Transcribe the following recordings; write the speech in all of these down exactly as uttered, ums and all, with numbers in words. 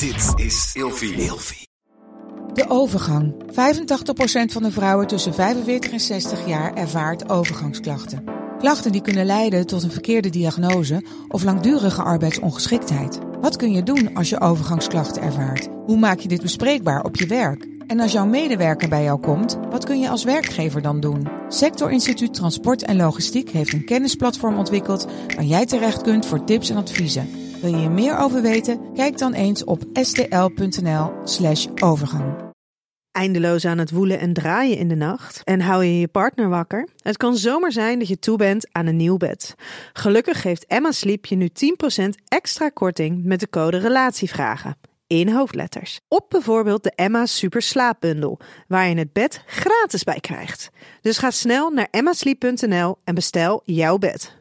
Dit is Ilfie. Ilfie. De overgang. vijfentachtig procent van de vrouwen tussen vijfenveertig en zestig jaar ervaart overgangsklachten. Klachten die kunnen leiden tot een verkeerde diagnose of langdurige arbeidsongeschiktheid. Wat kun je doen als je overgangsklachten ervaart? Hoe maak je dit bespreekbaar op je werk? En als jouw medewerker bij jou komt, wat kun je als werkgever dan doen? Sector Instituut Transport en Logistiek heeft een kennisplatform ontwikkeld waar jij terecht kunt voor tips en adviezen. Wil je hier meer over weten? Kijk dan eens op stl.nl slash overgang. Eindeloos aan het woelen en draaien in de nacht en hou je je partner wakker? Het kan zomaar zijn dat je toe bent aan een nieuw bed. Gelukkig geeft Emma Sleep je nu tien procent extra korting met de code RELATIEVRAGEN. In hoofdletters. Op bijvoorbeeld de Emma Super Slaapbundel, waar je het bed gratis bij krijgt. Dus ga snel naar emma sleep punt n l en bestel jouw bed.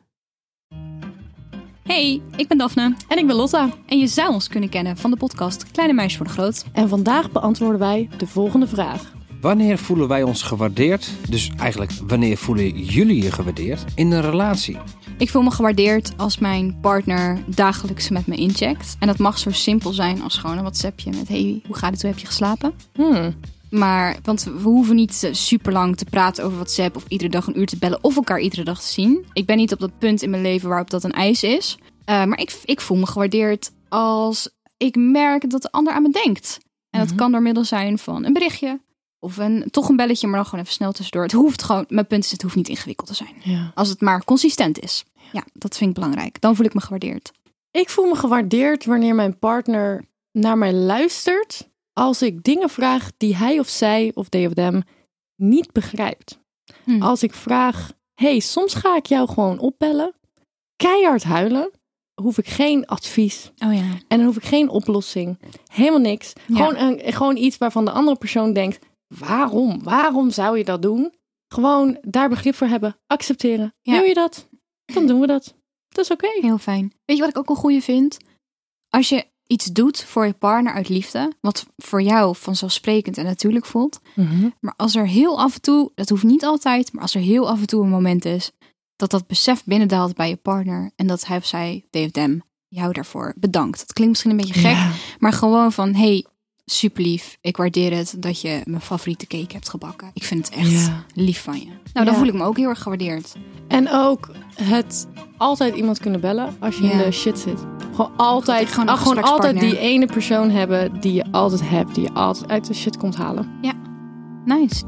Hey, ik ben Daphne. En ik ben Lotta. En je zou ons kunnen kennen van de podcast Kleine Meisjes Worden Groot. En vandaag beantwoorden wij de volgende vraag. Wanneer voelen wij ons gewaardeerd? Dus eigenlijk, wanneer voelen jullie je gewaardeerd in een relatie? Ik voel me gewaardeerd als mijn partner dagelijks met me incheckt. En dat mag zo simpel zijn als gewoon een WhatsAppje met hey, hoe gaat het, hoe heb je geslapen? Hmm. Maar, want we hoeven niet super lang te praten over WhatsApp of iedere dag een uur te bellen of elkaar iedere dag te zien. Ik ben niet op dat punt in mijn leven waarop dat een eis is. Uh, maar ik, ik voel me gewaardeerd als ik merk dat de ander aan me denkt. En dat mm-hmm. kan door middel zijn van een berichtje of een, toch een belletje, maar dan gewoon even snel tussendoor. Het hoeft gewoon, mijn punt is, het hoeft niet ingewikkeld te zijn. Ja. Als het maar consistent is. Ja, dat vind ik belangrijk. Dan voel ik me gewaardeerd. Ik voel me gewaardeerd wanneer mijn partner naar mij luistert als ik dingen vraag die hij of zij of they of them niet begrijpt. Hmm. Als ik vraag, hey, soms ga ik jou gewoon opbellen, keihard huilen, hoef ik geen advies. Oh ja. En dan hoef ik geen oplossing. Helemaal niks. Ja. Gewoon, een, gewoon iets waarvan de andere persoon denkt, waarom? Waarom zou je dat doen? Gewoon daar begrip voor hebben, accepteren. Ja. Wil je dat? Dan doen we dat. Dat is oké. Okay. Heel fijn. Weet je wat ik ook een goeie vind? Als je iets doet voor je partner uit liefde, wat voor jou vanzelfsprekend en natuurlijk voelt. Mm-hmm. Maar als er heel af en toe, dat hoeft niet altijd, maar als er heel af en toe een moment is dat dat besef binnendaalt bij je partner en dat hij of zij, they of them, jou daarvoor bedankt. Dat klinkt misschien een beetje gek, ja. Maar gewoon van, hey, super lief, ik waardeer het dat je mijn favoriete cake hebt gebakken. Ik vind het echt ja. lief van je. Nou, dan ja. voel ik me ook heel erg gewaardeerd. En ook het altijd iemand kunnen bellen als je ja. in de shit zit. Gewoon altijd, gewoon, ach, gewoon altijd die ene persoon hebben die je altijd hebt, die je altijd uit de shit komt halen. Ja, nice.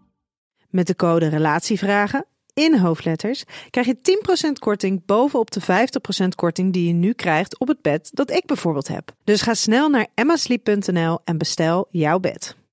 Met de code RELATIEVRAGEN in hoofdletters krijg je tien procent korting bovenop de vijftig procent korting die je nu krijgt op het bed dat ik bijvoorbeeld heb. Dus ga snel naar emma sleep punt n l en bestel jouw bed.